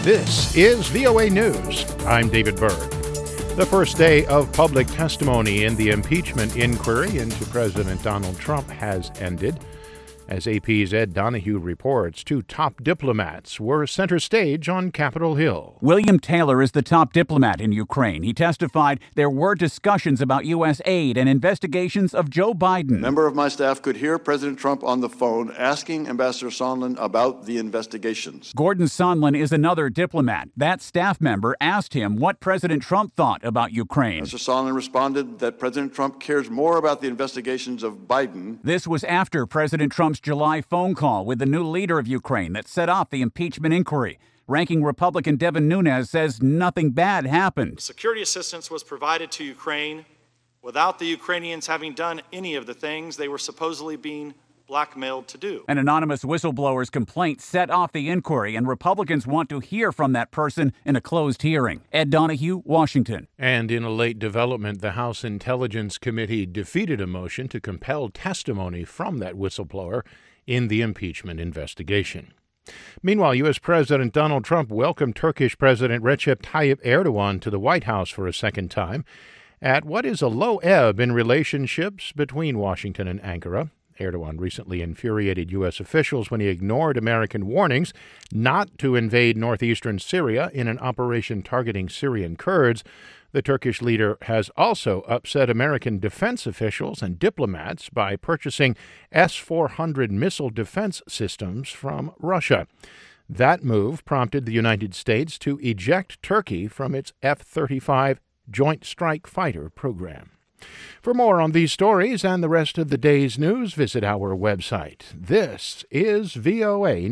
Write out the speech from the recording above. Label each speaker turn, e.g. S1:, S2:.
S1: This is VOA News. I'm David Berg. The first day of public testimony in the impeachment inquiry into President Donald Trump has ended. As AP's Ed Donahue reports, two top diplomats were center stage on Capitol Hill.
S2: William Taylor is the top diplomat in Ukraine. He testified there were discussions about U.S. aid and investigations of Joe Biden.
S3: A member of my staff could hear President Trump on the phone asking Ambassador Sondland about the investigations.
S2: Gordon Sondland is another diplomat. That staff member asked him what President Trump thought about Ukraine.
S3: Mr. Sondland responded that President Trump cares more about the investigations of Biden.
S2: This was after President Trump's July phone call with the new leader of Ukraine that set off the impeachment inquiry. Ranking Republican Devin Nunes says nothing bad happened.
S4: Security assistance was provided to Ukraine without the Ukrainians having done any of the things they were supposedly being blackmailed to do.
S2: An anonymous whistleblower's complaint set off the inquiry, and Republicans want to hear from that person in a closed hearing. Ed Donahue, Washington.
S1: And in a late development, the House Intelligence Committee defeated a motion to compel testimony from that whistleblower in the impeachment investigation. Meanwhile, U.S. President Donald Trump welcomed Turkish President Recep Tayyip Erdogan to the White House for a second time at what is a low ebb in relationships between Washington and Ankara. Erdogan recently infuriated U.S. officials when he ignored American warnings not to invade northeastern Syria in an operation targeting Syrian Kurds. The Turkish leader has also upset American defense officials and diplomats by purchasing S-400 missile defense systems from Russia. That move prompted the United States to eject Turkey from its F-35 Joint Strike Fighter program. For more on these stories and the rest of the day's news, visit our website. This is VOA